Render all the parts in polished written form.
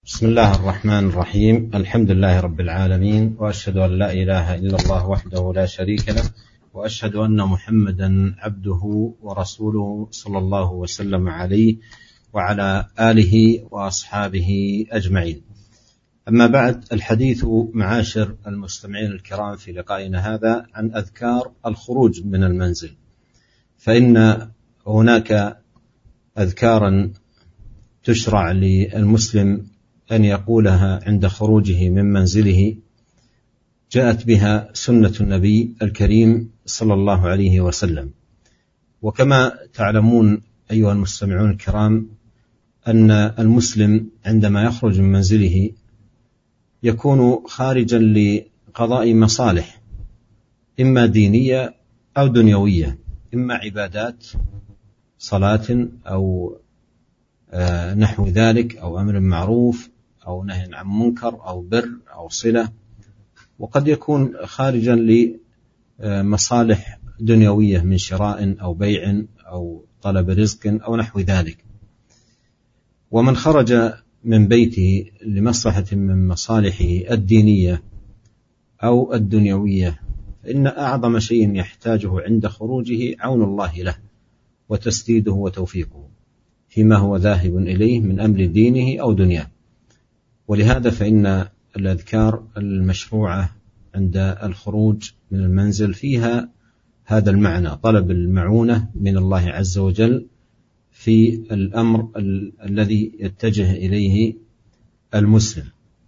بسم الله الرحمن الرحيم. الحمد لله رب العالمين، وأشهد أن لا إله إلا الله وحده لا شريك له، وأشهد أن محمدا عبده ورسوله صلى الله وسلم عليه وعلى آله وأصحابه أجمعين. أما بعد، الحديث معاشر المستمعين الكرام في لقائنا هذا عن أذكار الخروج من المنزل. فإن هناك أذكارا تشرع للمسلم أن يقولها عند خروجه من منزله، جاءت بها سنة النبي الكريم صلى الله عليه وسلم. وكما تعلمون أيها المستمعون الكرام، أن المسلم عندما يخرج من منزله يكون خارجا لقضاء مصالح، إما دينية أو دنيوية، إما عبادات صلاة أو نحو ذلك، أو أمر معروف أو نهي عن منكر أو بر أو صلة، وقد يكون خارجا لمصالح دنيوية من شراء أو بيع أو طلب رزق أو نحو ذلك. ومن خرج من بيته لمصلحة من مصالحه الدينية أو الدنيوية، فإن أعظم شيء يحتاجه عند خروجه عون الله له وتسديده وتوفيقه فيما هو ذاهب إليه من أمر دينه أو دنياه. ولهذا فإن الأذكار المشروعة عند الخروج من المنزل فيها هذا المعنى، طلب المعونة من الله عز وجل في الأمر الذي يتجه إليه المسلم.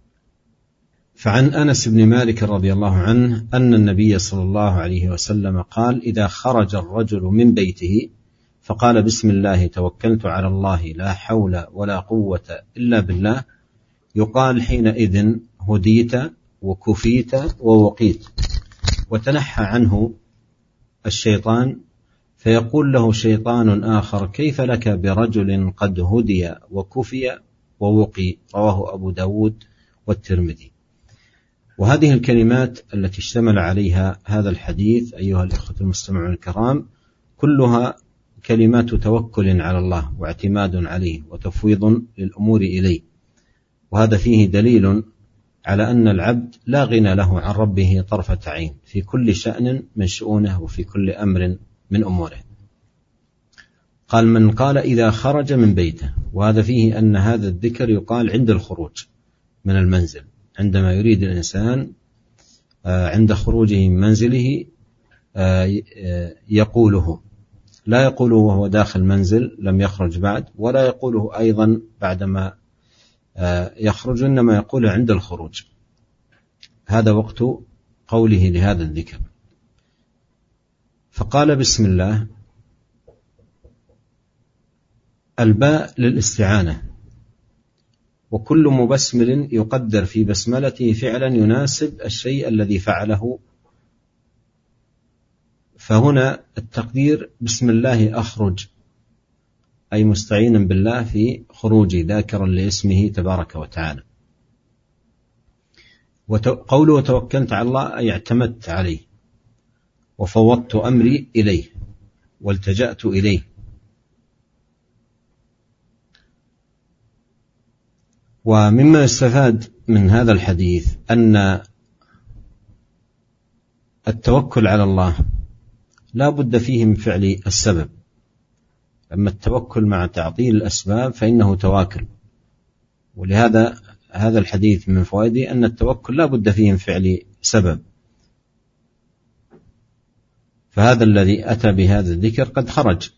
فعن أنس بن مالك رضي الله عنه أن النبي صلى الله عليه وسلم قال: إذا خرج الرجل من بيته فقال: بسم الله توكلت على الله لا حول ولا قوة إلا بالله، يقال حينئذ هديت وكفيت ووقيت. وتنحى عنه الشيطان، فيقول له شيطان آخر: كيف لك برجل قد هدي وكفي ووقي؟ رواه أبو داود والترمذي. وهذه الكلمات التي اشتمل عليها هذا الحديث أيها الإخوة المستمعون الكرام كلها كلمات توكل على الله واعتماد عليه وتفويض للأمور إليه. وهذا فيه دليل على أن العبد لا غنى له عن ربه طرفة عين في كل شأن من شؤونه وفي كل أمر من أموره. قال: من قال إذا خرج من بيته، وهذا فيه أن هذا الذكر يقال عند الخروج من المنزل، عندما يريد الإنسان عند خروجه من منزله يقوله، لا يقوله وهو داخل المنزل لم يخرج بعد، ولا يقوله أيضا بعدما يخرج، إنما يقوله عند الخروج. هذا وقت قوله لهذا الذكر. فقال: بسم الله. الباء للاستعانة، وكل مبسمل يقدر في بسملته فعلا يناسب الشيء الذي فعله. فهنا التقدير: بسم الله أخرج، أي مستعينا بالله في خروجي، ذاكرا لاسمه تبارك وتعالى. وقوله توكلت على الله أي اعتمدت عليه وفوضت أمري إليه والتجأت إليه. ومما يستفاد من هذا الحديث أن التوكل على الله لا بد فيه من فعل السبب. أما التوكل مع تعطيل الأسباب فإنه تواكل. ولهذا هذا الحديث من فوائده أن التوكل لا بد فيه من فعل سبب. فهذا الذي أتى بهذا الذكر قد خرج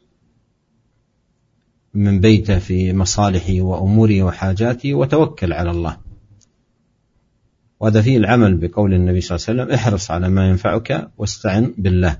من بيته في مصالحه وأموره وحاجاته وتوكل على الله. وهذا فيه العمل بقول النبي صلى الله عليه وسلم: احرص على ما ينفعك واستعن بالله.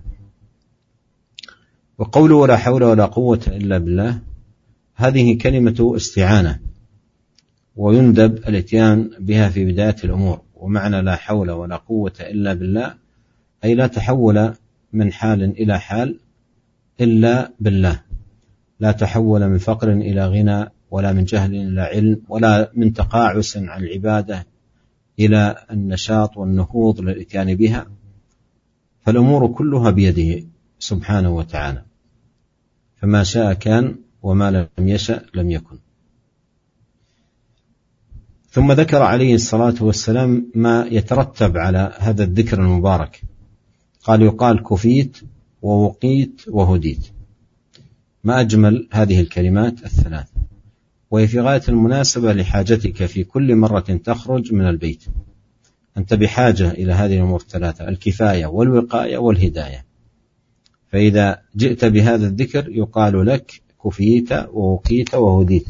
وقوله ولا حول ولا قوة إلا بالله، هذه كلمة استعانة، ويندب الاتيان بها في بداية الأمور. ومعنى لا حول ولا قوة إلا بالله أي لا تحول من حال إلى حال إلا بالله، لا تحول من فقر إلى غنى، ولا من جهل إلى علم، ولا من تقاعس عن العبادة إلى النشاط والنهوض للإتيان بها. فالأمور كلها بيده سبحانه وتعالى، فما شاء كان وما لم يشأ لم يكن. ثم ذكر عليه الصلاة والسلام ما يترتب على هذا الذكر المبارك، قال: يقال كفيت ووقيت وهديت. ما أجمل هذه الكلمات الثلاث، وهي في غاية المناسبة لحاجتك في كل مرة تخرج من البيت. أنت بحاجة إلى هذه الأمور الثلاثة: الكفاية والوقاية والهداية. فإذا جئت بهذا الذكر يقال لك كفيت ووقيت وهديت.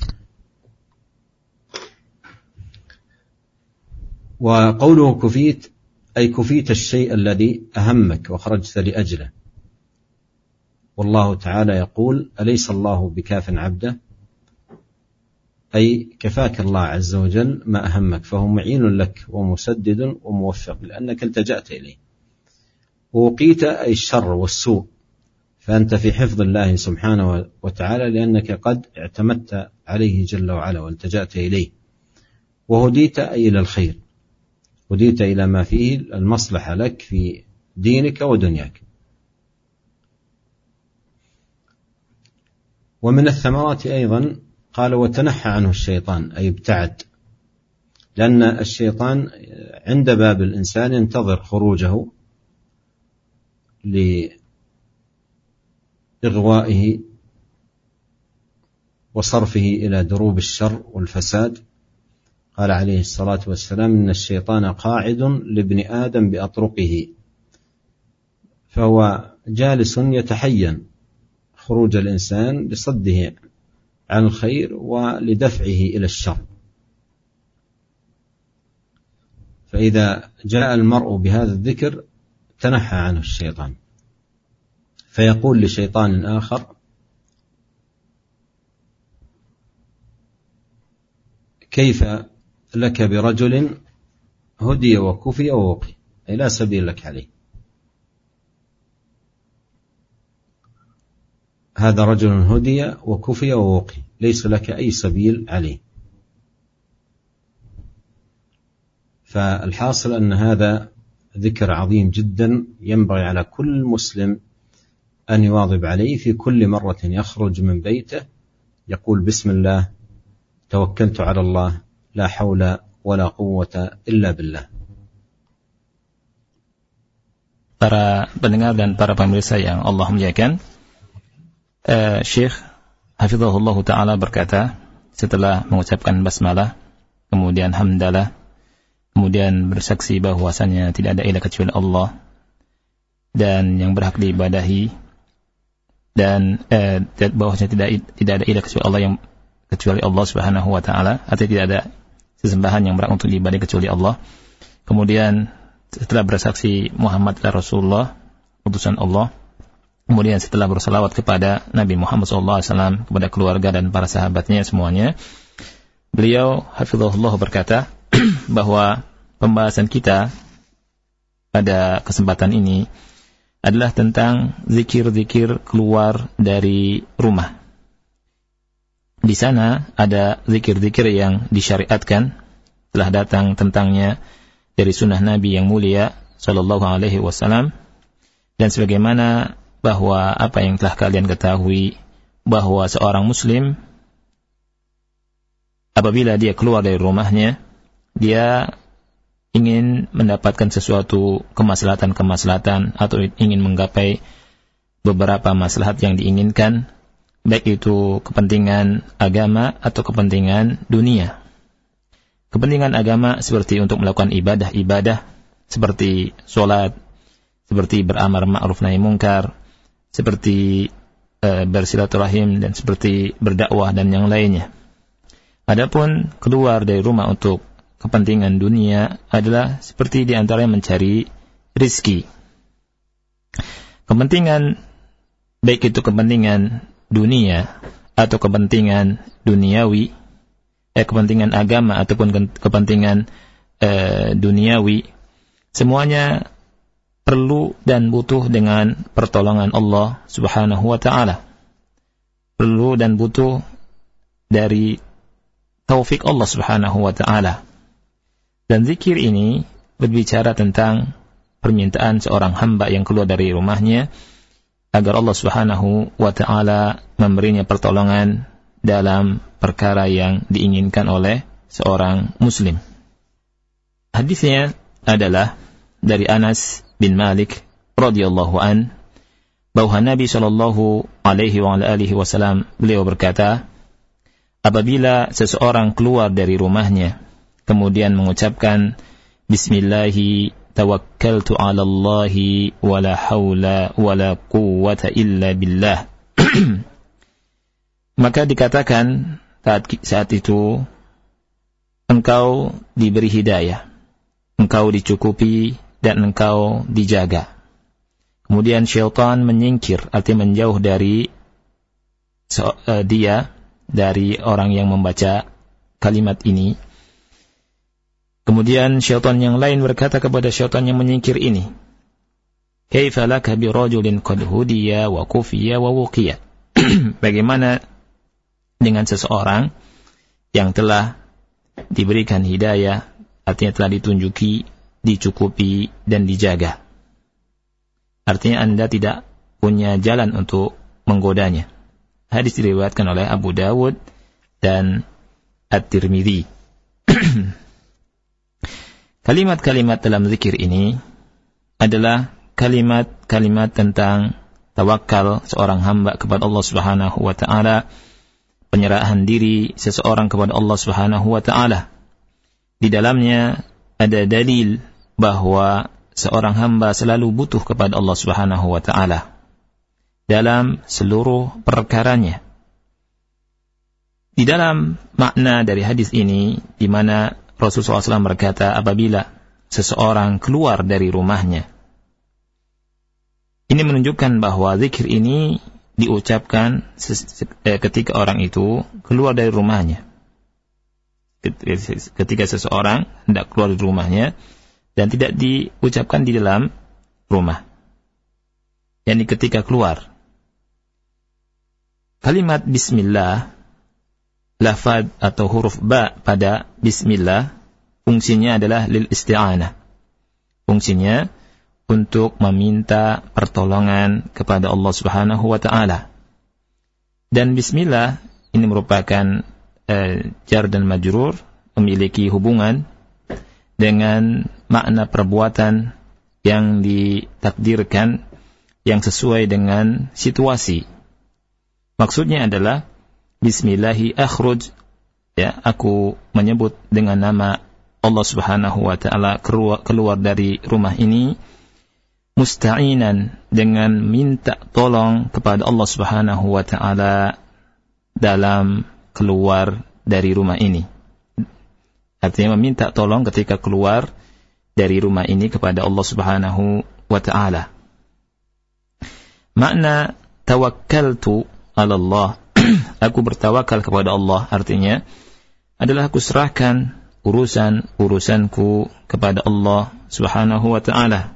وقوله كفيت أي كفيت الشيء الذي أهمك وخرجت لأجله. والله تعالى يقول: أليس الله بكاف عبده؟ أي كفاك الله عز وجل ما أهمك، فهو معين لك ومسدد وموفق لأنك التجأت إليه. ووقيت أي الشر والسوء، فأنت في حفظ الله سبحانه وتعالى لأنك قد اعتمدت عليه جل وعلا والتجأت إليه. وهديت أي إلى الخير، هديت إلى ما فيه المصلحة لك في دينك ودنياك. ومن الثمرات أيضا قال: وتنحى عنه الشيطان أي ابتعد، لأن الشيطان عند باب الإنسان ينتظر خروجه لإغوائه وصرفه إلى دروب الشر والفساد. قال عليه الصلاة والسلام: إن الشيطان قاعد لابن آدم بأطرقه، فهو جالس يتحين خروج الإنسان لصده عن الخير ولدفعه إلى الشر. فإذا جاء المرء بهذا الذكر تنحى عنه الشيطان، فيقول لشيطان آخر: كيف لك برجل هدي وكفي ووقي، أي لا سبيل لك عليه. هذا رجل هدي وكفي ووقي، ليس لك أي سبيل عليه. فالحاصل أن هذا ذكر عظيم جدا ينبغي على كل مسلم أن يواظب عليه في كل مرة يخرج من بيته، يقول: بسم الله، توكلت على الله، لا حول ولا قوة إلا بالله. Para pendengar dan para pemirsa yang Allah muliakan, Syekh Hafizahullah Ta'ala berkata, setelah mengucapkan basmalah, kemudian hamdalah, kemudian bersaksi bahwasanya tidak ada ilah kecuali Allah dan yang berhak diibadahi, dan bahwasanya tidak ada ilah kecuali Allah Subhanahu wa Ta'ala, artinya tidak ada sesembahan yang berhak untuk diibadahi kecuali Allah. Kemudian setelah bersaksi Muhammad adalah Rasulullah, utusan Allah, kemudian setelah bersalawat kepada Nabi Muhammad SAW, kepada keluarga dan para sahabatnya semuanya, beliau hafizahullah berkata bahwa pembahasan kita pada kesempatan ini adalah tentang zikir-zikir keluar dari rumah. Di sana ada zikir-zikir yang disyariatkan, telah datang tentangnya dari sunnah Nabi yang mulia sallallahu alaihi wasallam, dan sebagaimana bahwa apa yang telah kalian ketahui bahwa seorang muslim apabila dia keluar dari rumahnya, dia ingin mendapatkan sesuatu kemaslahatan atau ingin menggapai beberapa maslahat yang diinginkan, baik itu kepentingan agama atau kepentingan dunia. Kepentingan agama seperti untuk melakukan ibadah-ibadah seperti sholat, seperti beramar ma'ruf nahi mungkar, seperti bersilaturahim, dan seperti berdakwah dan yang lainnya. Adapun keluar dari rumah untuk kepentingan dunia adalah seperti diantaranya mencari rizki. Kepentingan, baik itu kepentingan dunia atau kepentingan duniawi, kepentingan agama ataupun kepentingan duniawi, semuanya perlu dan butuh dengan pertolongan Allah Subhanahu wa Ta'ala. Perlu dan butuh dari taufik Allah Subhanahu wa Ta'ala. Dan zikir ini berbicara tentang permintaan seorang hamba yang keluar dari rumahnya agar Allah Subhanahu wa Ta'ala memberinya pertolongan dalam perkara yang diinginkan oleh seorang muslim. Hadisnya adalah dari Anas bin Malik radhiyallahu an, bahwa Nabi sallallahu alaihi wasallam beliau berkata, apabila seseorang keluar dari rumahnya kemudian mengucapkan bismillahi tawakkaltu 'ala Allahi wala haula wala quwwata illa billah, maka dikatakan saat itu engkau diberi hidayah, engkau dicukupi dan engkau dijaga. Kemudian syaitan menyingkir, artinya menjauh dari dia, dari orang yang membaca kalimat ini. Kemudian syaitan yang lain berkata kepada syaitan yang menyingkir ini, kaifa laka bi rajulin qad hudiya wa kufiya wa wuqiya. Bagaimana dengan seseorang yang telah diberikan hidayah, artinya telah ditunjuki, dicukupi dan dijaga. Artinya Anda tidak punya jalan untuk menggodanya. Hadis diriwayatkan oleh Abu Dawud dan At-Tirmidzi. Kalimat-kalimat dalam zikir ini adalah kalimat-kalimat tentang tawakal seorang hamba kepada Allah Subhanahu wa taala, penyerahan diri seseorang kepada Allah Subhanahu wa taala. Di dalamnya ada dalil bahwa seorang hamba selalu butuh kepada Allah Subhanahu wa taala dalam seluruh perkaranya. Di dalam makna dari hadis ini, di mana Rasulullah SAW berkata, apabila seseorang keluar dari rumahnya, ini menunjukkan bahwa zikir ini diucapkan ketika orang itu keluar dari rumahnya. Ketika seseorang hendak keluar dari rumahnya dan tidak diucapkan di dalam rumah, yakni ketika keluar. Kalimat bismillah, lafaz atau huruf ba pada bismillah, fungsinya adalah lil isti'anah. Fungsinya untuk meminta pertolongan kepada Allah Subhanahu wa taala. Dan bismillah ini merupakan jar dan majrur, memiliki hubungan dengan makna perbuatan yang ditakdirkan, yang sesuai dengan situasi. Maksudnya adalah bismillahi akhruj, ya, aku menyebut dengan nama Allah Subhanahu wa taala keluar dari rumah ini, musta'inan, dengan minta tolong kepada Allah Subhanahu wa taala dalam keluar dari rumah ini. Artinya meminta tolong ketika keluar dari rumah ini kepada Allah Subhanahu wa taala. Makna tawakkaltu 'ala Allah, aku bertawakal kepada Allah, artinya adalah aku serahkan urusanku kepada Allah Subhanahu wa taala.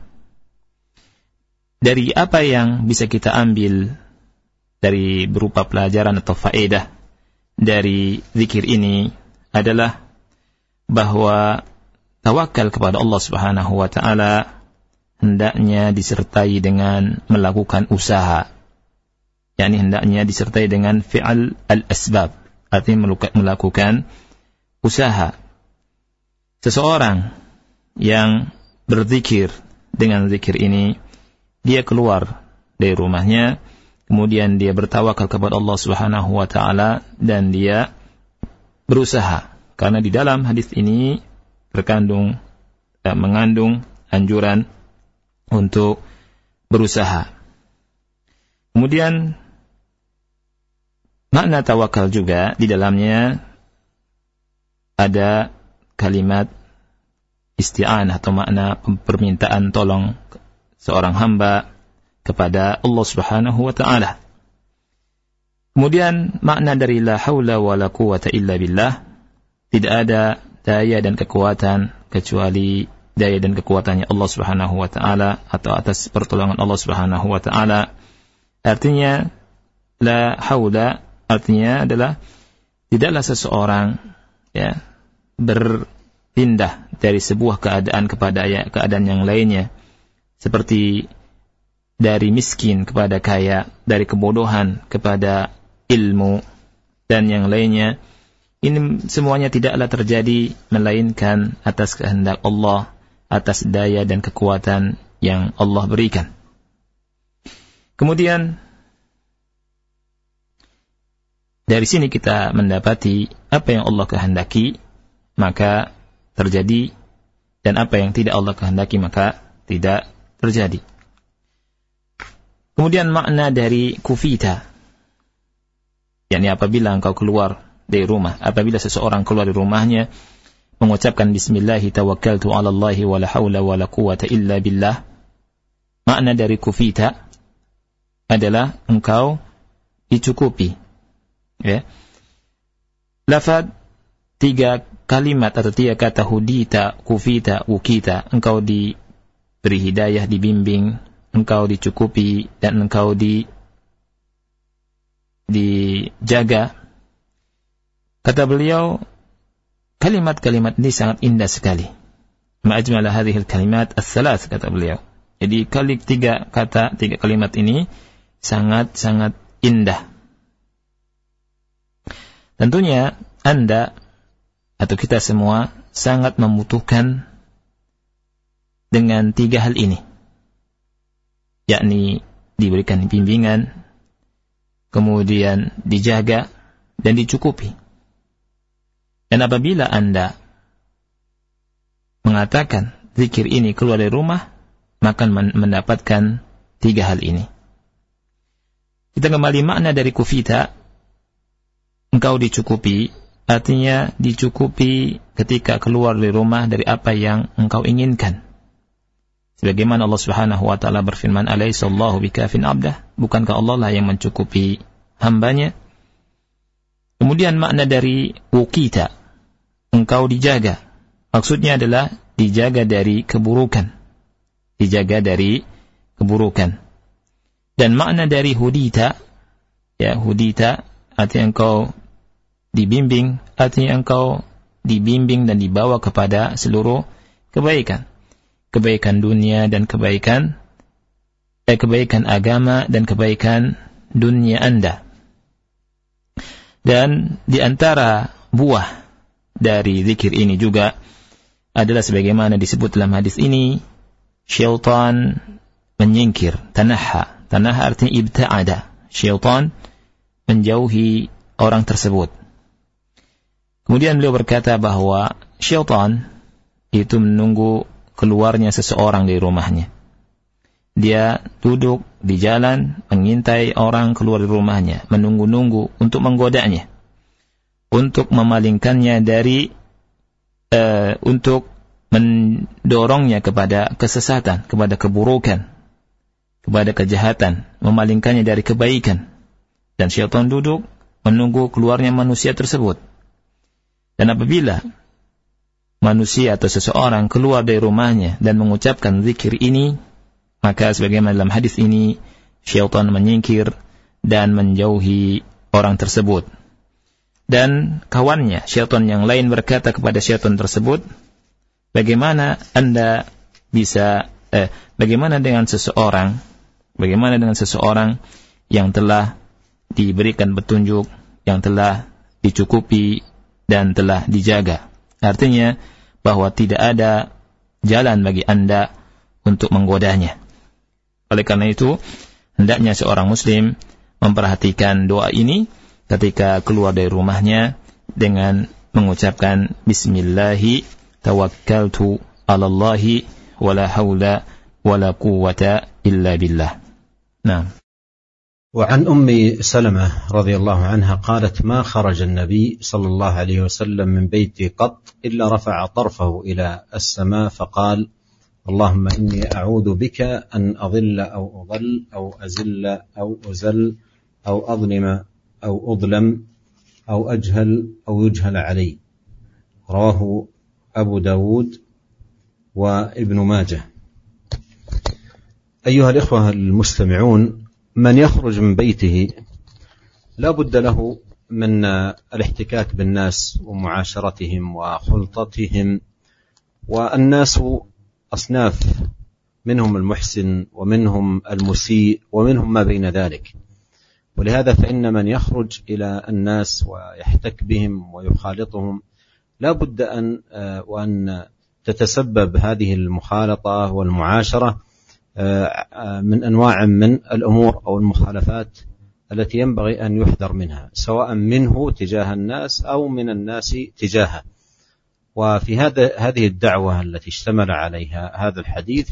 Dari apa yang bisa kita ambil dari berupa pelajaran atau faedah dari zikir ini adalah bahwa tawakal kepada Allah Subhanahu wa taala hendaknya disertai dengan melakukan usaha. yakni hendaknya disertai dengan fi'al al-asbab, artinya melakukan usaha. Seseorang yang berzikir dengan zikir ini, dia keluar dari rumahnya, kemudian dia bertawakal kepada Allah Subhanahu wa taala dan dia berusaha. Karena di dalam hadis ini mengandung anjuran untuk berusaha. Kemudian makna tawakal juga di dalamnya ada kalimat isti'anah atau makna permintaan tolong seorang hamba kepada Allah Subhanahu wa taala. Kemudian makna dari la haula wa la quwwata illa billah, tidak ada daya dan kekuatan kecuali daya dan kekuatannya Allah Subhanahu wa taala atau atas pertolongan Allah Subhanahu wa taala. Artinya la haula artinya adalah tidaklah seseorang berpindah dari sebuah keadaan kepada keadaan yang lainnya, seperti dari miskin kepada kaya, dari kebodohan kepada ilmu dan yang lainnya, Ini semuanya tidaklah terjadi melainkan atas kehendak Allah, atas daya dan kekuatan yang Allah berikan. Kemudian dari sini kita mendapati apa yang Allah kehendaki maka terjadi, dan apa yang tidak Allah kehendaki maka tidak terjadi. Kemudian makna dari kufita, yakni apabila engkau keluar dari rumah, apabila seseorang keluar dari rumahnya mengucapkan bismillahi tawakkaltu 'ala Allahi wa la haula wa la quwwata illa billah. Makna dari kufita adalah engkau dicukupi. Ya. Lafaz 3 kalimat atau 3 kata hudita, kufita, wukita, engkau diberi hidayah, dibimbing, engkau dicukupi, dan engkau dijaga. Kata beliau, kalimat-kalimat ini sangat indah sekali. Ma'ajmala hadhil kalimat as-salas, kata beliau. Jadi 3 kalimat ini sangat-sangat indah. Tentunya Anda atau kita semua sangat membutuhkan dengan 3 hal ini, yakni diberikan bimbingan, kemudian dijaga, dan dicukupi. Dan apabila Anda mengatakan zikir ini keluar dari rumah, maka mendapatkan 3 hal ini. Kita kembali makna dari kufita, engkau dicukupi, artinya dicukupi ketika keluar dari rumah dari apa yang engkau inginkan. Sebagaimana Allah Subhanahu wa taala berfirman, "Alaihissallahu bikafin 'abdah?" Bukankah Allah lah yang mencukupi hambanya? Kemudian makna dari wukita, engkau dijaga. Maksudnya adalah dijaga dari keburukan. Dijaga dari keburukan. Dan makna dari hudita, ya hudita, artinya engkau dibimbing, artinya engkau dibimbing dan dibawa kepada seluruh kebaikan. Kebaikan dunia dan kebaikan agama dan kebaikan dunia Anda. Dan di antara buah dari zikir ini juga adalah sebagaimana disebut dalam hadis ini, syaitan menyingkir, tanaha. Tanaha artinya ibta'ada. Syaitan menjauhi orang tersebut. Kemudian beliau berkata bahwa syaitan itu menunggu keluarnya seseorang dari rumahnya. Dia duduk di jalan mengintai orang keluar dari rumahnya, menunggu-nunggu untuk menggodanya, untuk memalingkannya dari untuk mendorongnya kepada kesesatan, kepada keburukan, kepada kejahatan, memalingkannya dari kebaikan. Dan syaitan duduk menunggu keluarnya manusia tersebut. Dan apabila manusia atau seseorang keluar dari rumahnya dan mengucapkan zikir ini, maka sebagaimana dalam hadis ini, syaitan menyingkir dan menjauhi orang tersebut. Dan kawannya, syaitan yang lain berkata kepada syaitan tersebut, bagaimana dengan seseorang yang telah diberikan petunjuk, yang telah dicukupi dan telah dijaga. Artinya bahwa tidak ada jalan bagi Anda untuk menggodanya. Oleh karena itu, hendaknya seorang muslim memperhatikan doa ini ketika keluar dari rumahnya dengan mengucapkan bismillahi tawakkaltu 'ala Allahi wa la haula wa la quwwata illa billah. Nah. وعن أم سلمة رضي الله عنها قالت: ما خرج النبي صلى الله عليه وسلم من بيتي قط إلا رفع طرفه إلى السماء فقال: اللهم إني أعوذ بك أن أضل أو أضل أو أزل أو أزل أو أظلم أو أظلم أو أجهل أو يجهل علي. رواه أبو داود وابن ماجه. أيها الإخوة المستمعون، من يخرج من بيته لا بد له من الاحتكاك بالناس ومعاشرتهم وخلطتهم، والناس أصناف، منهم المحسن ومنهم المسيء ومنهم ما بين ذلك. ولهذا فإن من يخرج إلى الناس ويحتك بهم ويخالطهم لا بد وأن تتسبب هذه المخالطة والمعاشرة من أنواع من الأمور أو المخالفات التي ينبغي أن يحذر منها، سواء منه تجاه الناس أو من الناس تجاهه. وفي هذه الدعوة التي اشتمل عليها هذا الحديث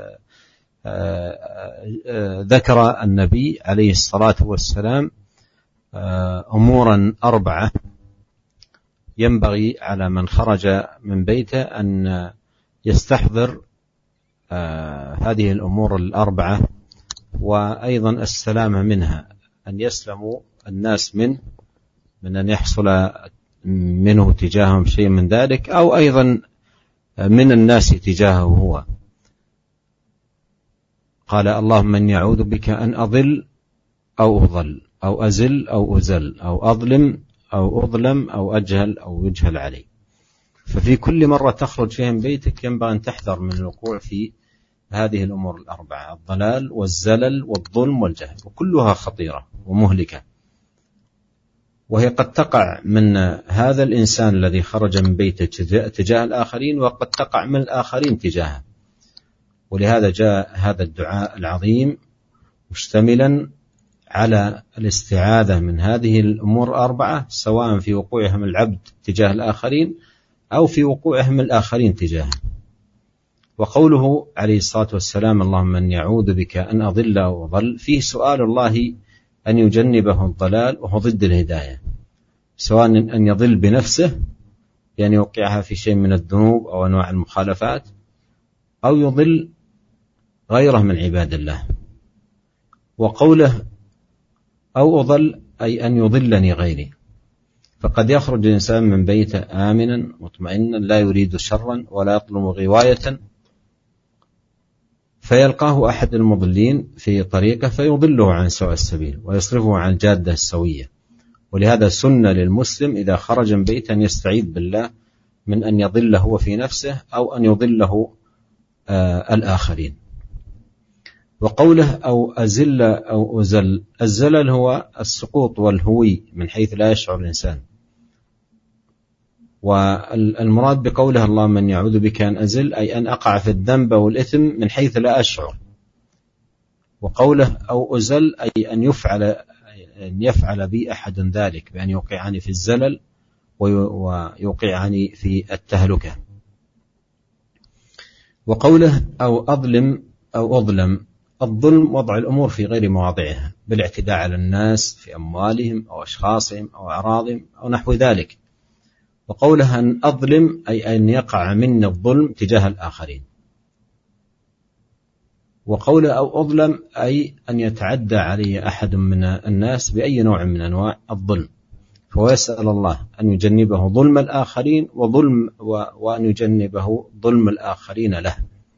ذكر النبي عليه الصلاة والسلام أمورا 4 ينبغي على من خرج من بيته أن يستحضر هذه الأمور 4، وأيضا السلامة منها، أن يسلموا الناس من أن يحصل منه تجاههم شيء من ذلك، أو أيضا من الناس تجاهه هو. قال: اللهم إني أعوذ بك أن أضل أو أضل أو أزل أو أزل أو أظلم أو أظلم أو أجهل أو يجهل علي. ففي كل مرة تخرج فيها من بيتك ينبغي أن تحذر من الوقوع في هذه الأمور 4، الضلال والزلل والظلم والجهل، وكلها خطيرة ومهلكة، وهي قد تقع من هذا الإنسان الذي خرج من بيته تجاه الآخرين، وقد تقع من الآخرين تجاهه. ولهذا جاء هذا الدعاء العظيم مشتملا على الاستعاذة من هذه الأمور 4، سواء في وقوعهم العبد تجاه الآخرين أو في وقوعهم الآخرين تجاهه. وقوله عليه الصلاة والسلام: اللهم إني أعوذ بك أن أضل أو أضل، فيه سؤال الله أن يجنبه الضلال، وهو ضد الهداية، سواء أن يضل بنفسه يعني يوقعها في شيء من الذنوب أو أنواع المخالفات، أو يضل غيره من عباد الله. وقوله أو أضل أي أن يضلني غيري، فقد يخرج الإنسان من بيته آمنا مطمئنا لا يريد شرا ولا يطلب غواية، فيلقاه أحد المضلين في طريقه فيضله عن سواء السبيل ويصرفه عن الجادة السوية. ولهذا سنة للمسلم إذا خرج من بيته أن يستعيذ بالله من أن يضله هو في نفسه أو أن يضله الآخرين. وقوله أو أزل أو أزل، الزلل هو السقوط والهوي من حيث لا يشعر الإنسان، والمراد بقوله اللهم إني أعوذ بك أن أزل أي أن أقع في الذنب والإثم من حيث لا أشعر. وقوله أو أزل أي أن يفعل بي أحد ذلك، بأن يوقعني في الزلل ويوقعني في التهلكة. وقوله أو أظلم أو أظلم، الظلم وضع الأمور في غير مواضعها بالاعتداء على الناس في أموالهم أو أشخاصهم أو أعراضهم أو نحو ذلك. وقولها أن أظلم أي أن يقع مني الظلم تجاه الآخرين. وقوله أو أظلم أي أن يتعدى علي أحد من الناس بأي نوع من أنواع الظلم، فهو يسأل الله أن يجنبه ظلم الآخرين وأن يجنبه ظلم الآخرين له.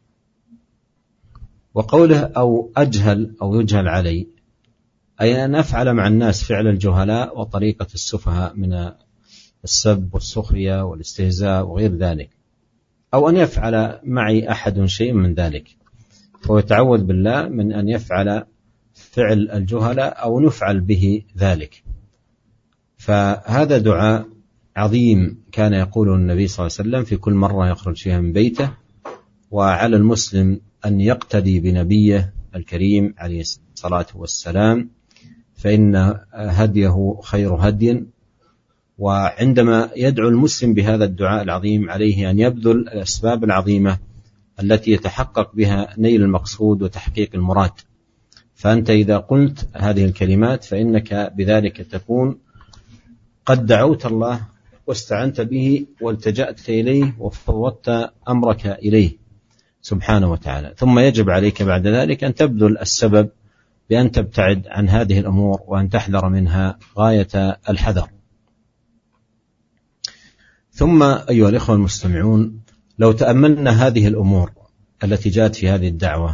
وقوله أو أجهل أو يجهل علي أي أن أفعل مع الناس فعل الجهلاء وطريقة السفهاء من السب والسخرية والاستهزاء وغير ذلك، أو أن يفعل معي أحد شيء من ذلك، فهو يتعوذ بالله من أن يفعل فعل الجهلاء أو نفعل به ذلك. فهذا دعاء عظيم كان يقوله النبي صلى الله عليه وسلم في كل مرة يخرج فيها من بيته، وعلى المسلم أن يقتدي بنبيه الكريم عليه الصلاة والسلام، فإن هديه خير هدي. وعندما يدعو المسلم بهذا الدعاء العظيم عليه أن يبذل الأسباب العظيمة التي يتحقق بها نيل المقصود وتحقيق المراد. فأنت إذا قلت هذه الكلمات فإنك بذلك تكون قد دعوت الله واستعنت به والتجأت إليه وفوضت أمرك إليه سبحانه وتعالى. ثم يجب عليك بعد ذلك أن تبذل السبب بأن تبتعد عن هذه الأمور وأن تحذر منها غاية الحذر. ثم أيها الإخوة المستمعون، لو تأملنا هذه الأمور التي جاءت في هذه الدعوة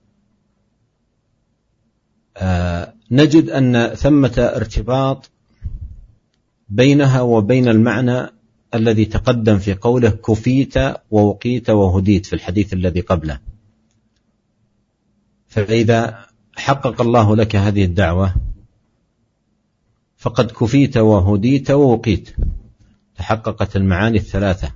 نجد أن ثمة ارتباط بينها وبين المعنى الذي تقدم في قوله كفيت ووقيت وهديت في الحديث الذي قبله. فإذا حقق الله لك هذه الدعوة فقد كفيت وهديت ووقيت، تحققت المعاني الثلاثة.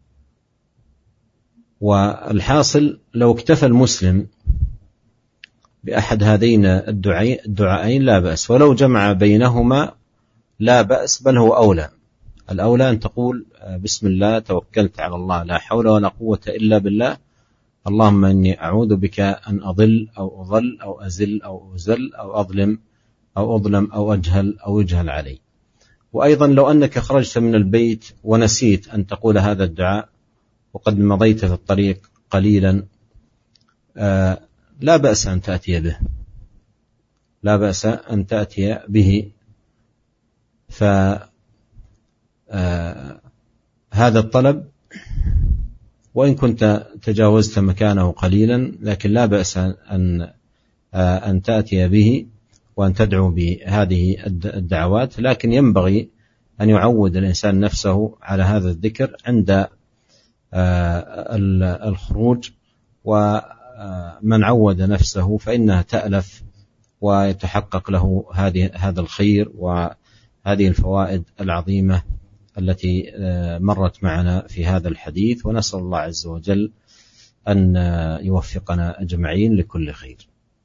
والحاصل لو اكتفى المسلم بأحد هذين الدعائين لا بأس، ولو جمع بينهما لا بأس، بل هو أولى. الأولى أن تقول بسم الله توكلت على الله لا حول ولا قوة إلا بالله، اللهم إني أعوذ بك أن أضل أو أضل أو أزل أو أزل أو أظلم أو أظلم أو أجهل أو يجهل علي. وأيضا لو أنك خرجت من البيت ونسيت أن تقول هذا الدعاء وقد مضيت في الطريق قليلا، لا بأس أن تأتي به، لا بأس أن تأتي به. فهذا الطلب وإن كنت تجاوزت مكانه قليلا، لكن لا بأس أن تأتي به وأن تدعو بهذه الدعوات. لكن ينبغي أن يعود الإنسان نفسه على هذا الذكر عند الخروج، ومن عود نفسه فإنها تألف ويتحقق له هذا الخير وهذه الفوائد العظيمة التي مرت معنا في هذا الحديث. ونسأل الله عز وجل أن يوفقنا أجمعين لكل خير.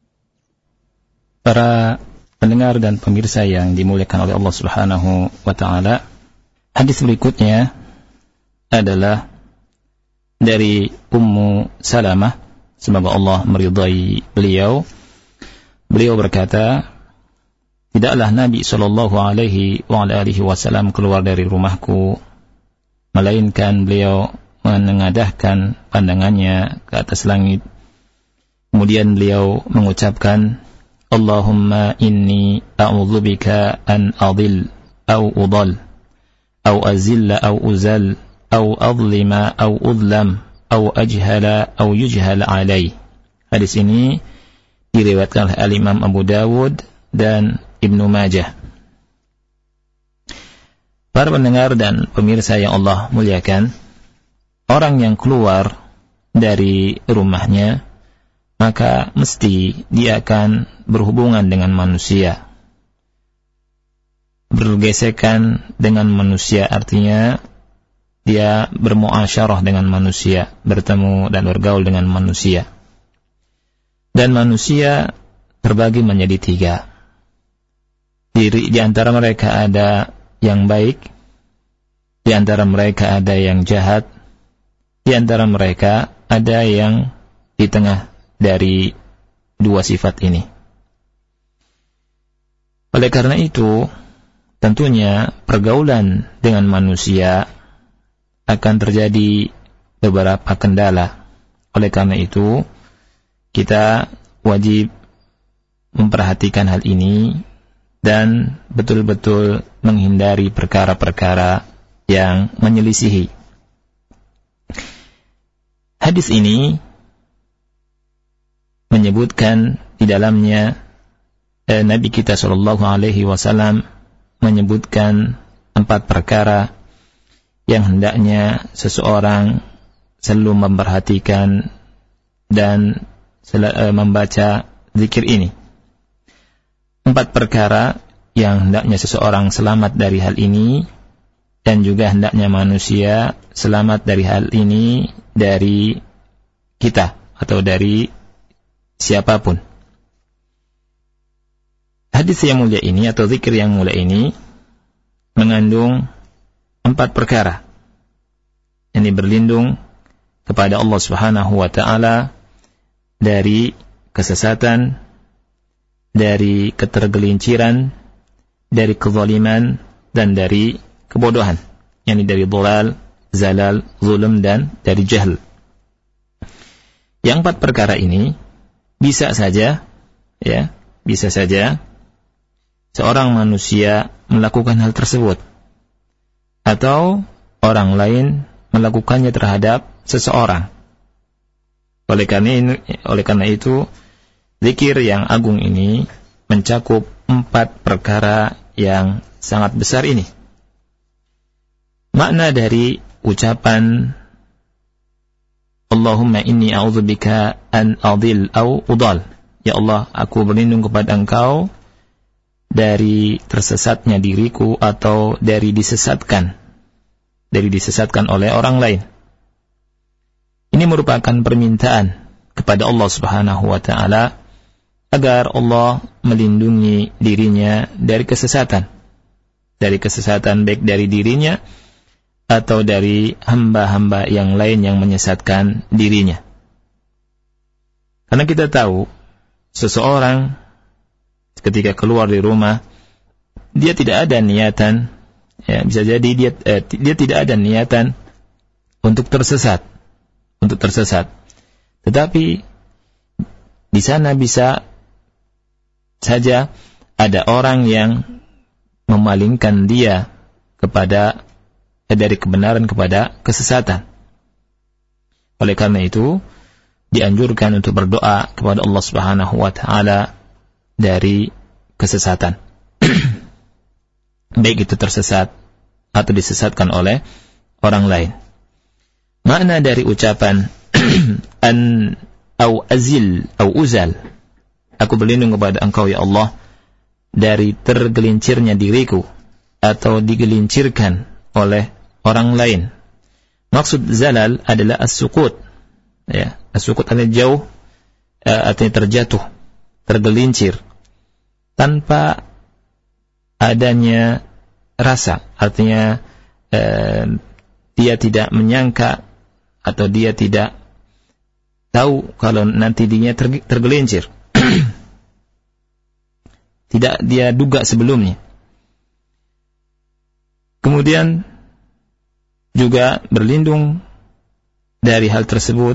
Para pendengar dan pemirsa yang dimuliakan oleh Allah Subhanahu wa taala, hadis berikutnya adalah dari Ummu Salamah, semoga Allah meridai beliau. Beliau berkata, tidaklah Nabi SAW keluar dari rumahku, melainkan beliau menengadahkan pandangannya ke atas langit. Kemudian beliau mengucapkan, Allahumma inni a'udzubika an adil au udal au azilla au uzal au adlima au udlam au ajhala au yujhal alai. Hadis ini diriwayatkan oleh Al-Imam Abu Dawud dan Ibnu Majah. Para pendengar dan pemirsa yang Allah muliakan, orang yang keluar dari rumahnya maka mesti dia akan berhubungan dengan manusia, bergesekan dengan manusia, artinya dia bermuasyarah dengan manusia, bertemu dan bergaul dengan manusia. Dan manusia terbagi menjadi tiga. Di antara mereka ada yang baik, di antara mereka ada yang jahat, di antara mereka ada yang di tengah dari dua sifat ini. Oleh karena itu, tentunya pergaulan dengan manusia akan terjadi beberapa kendala. Oleh karena itu, kita wajib memperhatikan hal ini dan betul-betul menghindari perkara-perkara yang menyelisihi. Hadis ini menyebutkan di dalamnya Nabi kita SAW menyebutkan 4 perkara yang hendaknya seseorang selalu memperhatikan dan membaca zikir ini. 4 perkara yang hendaknya seseorang selamat dari hal ini, dan juga hendaknya manusia selamat dari hal ini dari kita atau dari siapapun. Hadis yang mulia ini atau zikir yang mulia ini mengandung 4 perkara. Ini berlindung kepada Allah Subhanahu wa taala dari kesesatan, dari ketergelinciran, dari kezaliman, dan dari kebodohan. Yani dari dhalal, zalal, zulm, dan dari jahl. Yang 4 perkara ini bisa saja seorang manusia melakukan hal tersebut, atau orang lain melakukannya terhadap seseorang. Oleh karena itu, zikir yang agung ini mencakup 4 perkara yang sangat besar ini. Makna dari ucapan Allahumma inni a'udzubika an adil au udal, ya Allah, aku berlindung kepada Engkau dari tersesatnya diriku atau dari disesatkan oleh orang lain. Ini merupakan permintaan kepada Allah Subhanahu wa taala agar Allah melindungi dirinya dari kesesatan baik dari dirinya atau dari hamba-hamba yang lain yang menyesatkan dirinya. Karena kita tahu seseorang ketika keluar dari rumah, dia tidak ada niatan, ya, bisa jadi dia tidak ada niatan untuk tersesat. Tetapi di sana bisa saja ada orang yang memalingkan dia dari kebenaran kepada kesesatan. Oleh karena itu, dianjurkan untuk berdoa kepada Allah Subhanahu wa taala dari kesesatan. Baik itu tersesat atau disesatkan oleh orang lain. Makna dari ucapan an au azil au uzal, aku berlindung kepada Engkau ya Allah dari tergelincirnya diriku atau digelincirkan oleh orang lain. Maksud zalal adalah as-suqut. Ya, as-suqut artinya jauh, artinya terjatuh, tergelincir tanpa adanya rasa, artinya dia tidak menyangka atau dia tidak tahu kalau nanti dirinya tergelincir. Tidak dia duga sebelumnya. Kemudian juga berlindung dari hal tersebut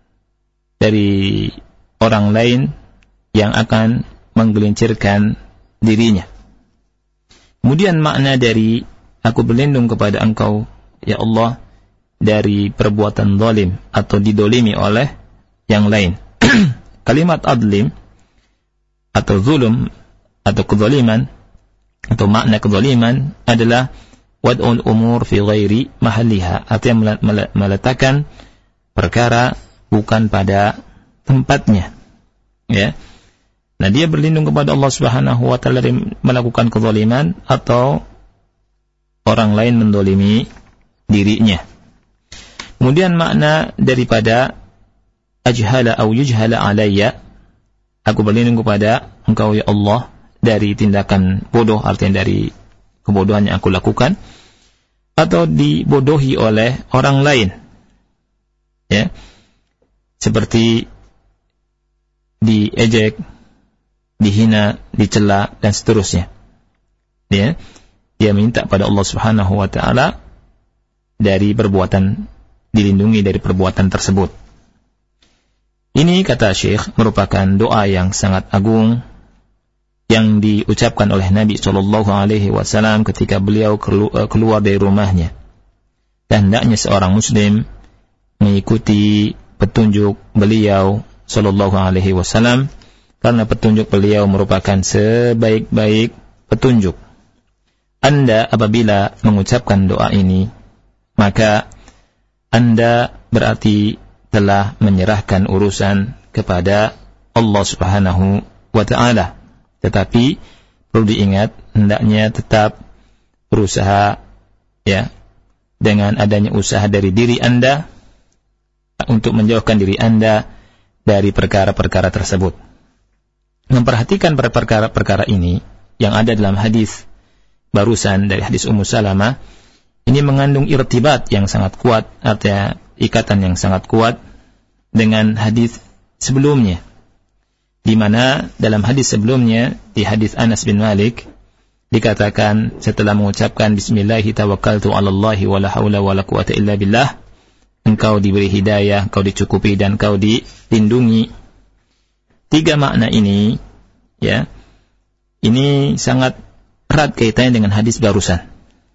dari orang lain yang akan menggelincirkan dirinya. Kemudian makna dari aku berlindung kepada Engkau ya Allah dari perbuatan zalim atau didolimi oleh yang lain. Kalimat adlim atau zulum atau kezaliman atau makna kezaliman adalah wad'ul umur fi ghairi mahalliha, artinya meletakkan perkara bukan pada tempatnya. Ya. Nah, dia berlindung kepada Allah Subhanahu wa taala dari melakukan kezaliman atau orang lain mendolimi dirinya. Kemudian makna daripada ajhala au yujhala alayya, aku berlindung kepada Engkau ya Allah dari tindakan bodoh, artinya dari kebodohan yang aku lakukan atau dibodohi oleh orang lain. Ya. Seperti diejek, dihina, dicela dan seterusnya. Ya. Dia minta pada Allah Subhanahu wa taala dari perbuatan, dilindungi dari perbuatan tersebut. Ini kata Syekh merupakan doa yang sangat agung yang diucapkan oleh Nabi SAW ketika beliau keluar dari rumahnya. Dan hendaknya seorang Muslim mengikuti petunjuk beliau SAW karena petunjuk beliau merupakan sebaik-baik petunjuk. Anda apabila mengucapkan doa ini, maka Anda berarti telah menyerahkan urusan kepada Allah Subhanahu wa taala. Tetapi perlu diingat, hendaknya tetap berusaha, ya, dengan adanya usaha dari diri Anda untuk menjauhkan diri Anda dari perkara-perkara tersebut. Memperhatikan perkara-perkara ini yang ada dalam hadis barusan dari hadis Ummu Salamah, ini mengandung irtibat yang sangat kuat, artinya ikatan yang sangat kuat dengan hadis sebelumnya, di mana dalam hadis sebelumnya, di hadis Anas bin Malik, dikatakan setelah mengucapkan Bismillahi tawakkaltu 'alallahi wala haula wala quwata illa billah, engkau diberi hidayah, engkau dicukupi dan engkau dilindungi. Tiga makna ini, ya, ini sangat erat kaitannya dengan hadis barusan.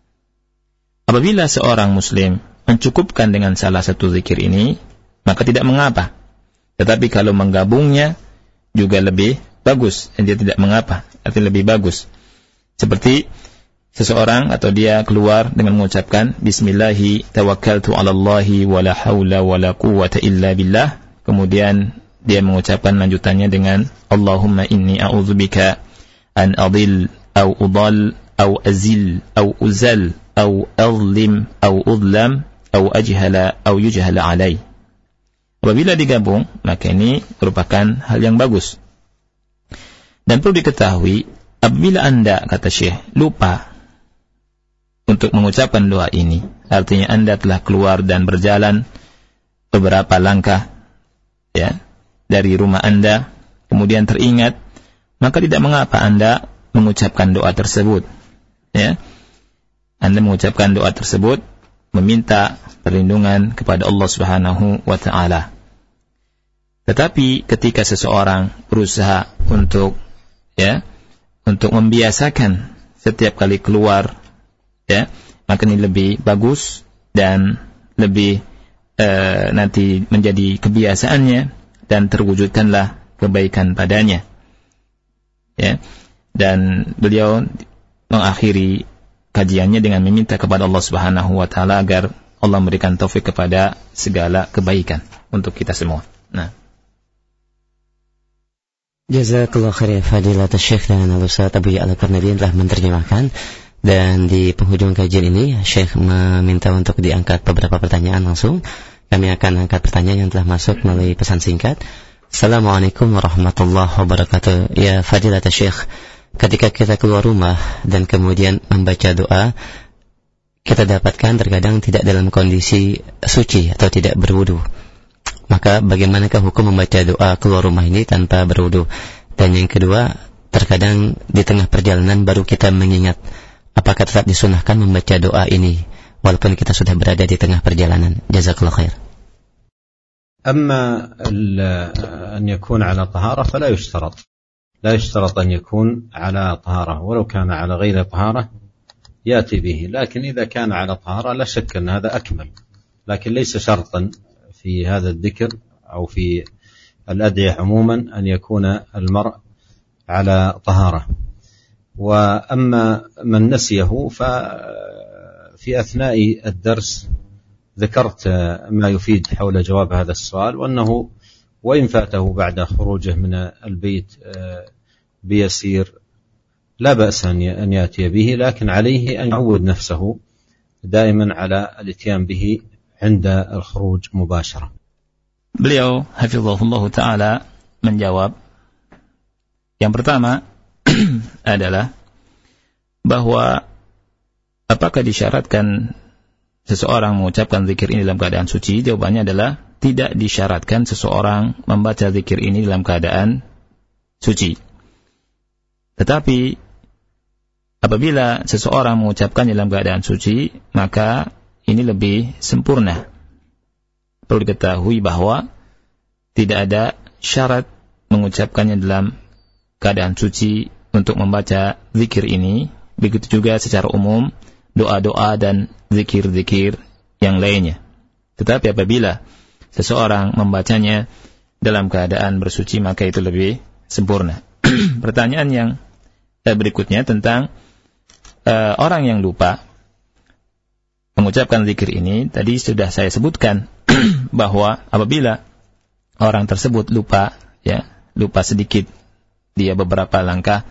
Apabila seorang Muslim mencukupkan dengan salah satu zikir ini, maka tidak mengapa. Tetapi kalau menggabungnya juga lebih bagus, dia tidak mengapa, artinya lebih bagus. Seperti seseorang atau dia keluar dengan mengucapkan Bismillahi tawakkaltu 'alallahi wala haula wala quwwata illa billah, kemudian dia mengucapkan lanjutannya dengan Allahumma inni a'udzubika an adil أو أضل أو أزل أو أزل أو أظلم أو أظلم أو أجهل أو يجهل علي. Apabila digabung, maka ini merupakan hal yang bagus. Dan perlu diketahui, apabila Anda, kata Syekh, lupa untuk mengucapkan doa ini, artinya Anda telah keluar dan berjalan beberapa langkah ya dari rumah Anda, kemudian teringat, maka tidak mengapa Anda mengucapkan doa tersebut. Ya. Anda mengucapkan doa tersebut meminta perlindungan kepada Allah Subhanahu wa taala. Tetapi ketika seseorang berusaha untuk membiasakan setiap kali keluar, ya, maka ini lebih bagus dan lebih nanti menjadi kebiasaannya dan terwujudkanlah kebaikan padanya. Ya. Dan beliau mengakhiri kajiannya dengan meminta kepada Allah Subhanahu wa taala agar Allah memberikan taufik kepada segala kebaikan untuk kita semua. Nah, jazakallahu khairan fadilatul Syekh dan Ustaz Abu Ya'la Al-Qarnawi telah menerjemahkan. Dan di penghujung kajian ini Syekh meminta untuk diangkat beberapa pertanyaan langsung. Kami akan angkat pertanyaan yang telah masuk melalui pesan singkat. Assalamualaikum warahmatullahi wabarakatuh. Ya fadilatul Syekh, ketika kita keluar rumah dan kemudian membaca doa, kita dapatkan terkadang tidak dalam kondisi suci atau tidak berwudu. Maka bagaimanakah hukum membaca doa keluar rumah ini tanpa berwudu? Dan yang kedua, terkadang di tengah perjalanan baru kita mengingat, apakah tetap disunahkan membaca doa ini walaupun kita sudah berada di tengah perjalanan? Jazakallahu khair. أما أن يكون على طهارة فلا يشترط. لا يشترط أن يكون على طهارة، ولو كان على غير طهارة يأتي به، لكن إذا كان على طهارة لا شك أن هذا أكمل، لكن ليس شرطا في هذا الذكر أو في الأدعية عموما أن يكون المرء على طهارة. وأما من نسيه ففي أثناء الدرس ذكرت ما يفيد حول جواب هذا السؤال، وأنه وإن فاته بعد خروجه من البيت بيسير لا بأس أن يأتي به، لكن عليه أن يعود نفسه دائما على الاتيان به عند الخروج مباشرة. Beliau hafizahullah ta'ala menjawab, yang pertama adalah bahwa apakah disyaratkan seseorang mengucapkan zikir ini dalam keadaan suci? Jawabannya adalah tidak disyaratkan seseorang membaca zikir ini dalam keadaan suci. Tetapi apabila seseorang mengucapkannya dalam keadaan suci, maka ini lebih sempurna. Perlu diketahui bahwa tidak ada syarat mengucapkannya dalam keadaan suci untuk membaca zikir ini. Begitu juga secara umum doa-doa dan zikir-zikir yang lainnya. Tetapi apabila seseorang membacanya dalam keadaan bersuci, maka itu lebih sempurna. Pertanyaan yang berikutnya tentang orang yang lupa mengucapkan zikir ini. Tadi sudah saya sebutkan bahwa apabila orang tersebut lupa sedikit, dia beberapa langkah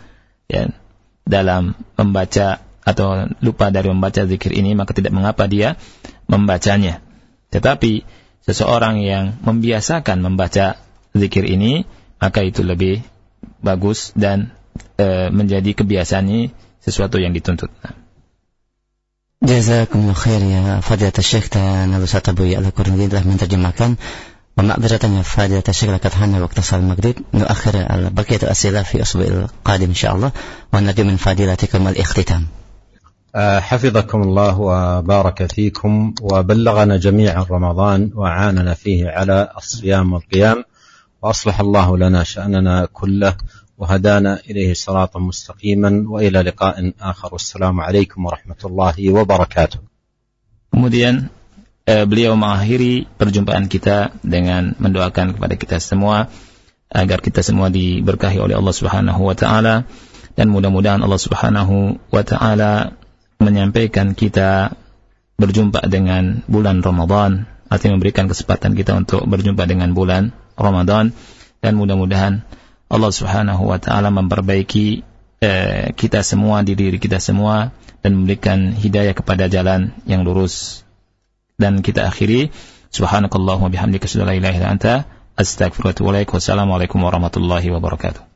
dalam membaca atau lupa dari membaca zikir ini, maka tidak mengapa dia membacanya. Tetapi seseorang yang membiasakan membaca zikir ini, maka itu lebih bagus dan menjadi kebiasaannya sesuatu yang dituntut. Jazakumullah khair ya fadilatul Syekh dan Ustaz Abu Ya'la Al-Qarnawi telah menerjemahkan. ومعذرة يا فادية الشيخ لقد حان وقت صلاة المغرب، نؤخر بقية الأسئلة في الأسبوع القادم إن شاء الله، ونرجو من فضيلتكم الاختتام. حفظكم الله وبارك فيكم وبلغنا جميعا رمضان وعاننا فيه على الصيام والقيام، وأصلح الله لنا شأننا كله وهدانا إليه صراطا مستقيما، وإلى لقاء آخر، والسلام عليكم ورحمة الله وبركاته. Kemudian beliau mengakhiri perjumpaan kita dengan mendoakan kepada kita semua agar kita semua diberkahi oleh Allah Subhanahu wa taala, dan mudah-mudahan Allah Subhanahu wa taala menyampaikan kita berjumpa dengan bulan Ramadan, artinya memberikan kesempatan kita untuk berjumpa dengan bulan Ramadan, dan mudah-mudahan Allah Subhanahu wa taala memperbaiki kita semua, di diri kita semua, dan memberikan hidayah kepada jalan yang lurus. Dan kita akhiri, subhanakallahumma bihamdika asyhadu an la ilaha illa anta astaghfiruka wa atubu ilaik. Wassalamualaikum warahmatullahi wabarakatuh.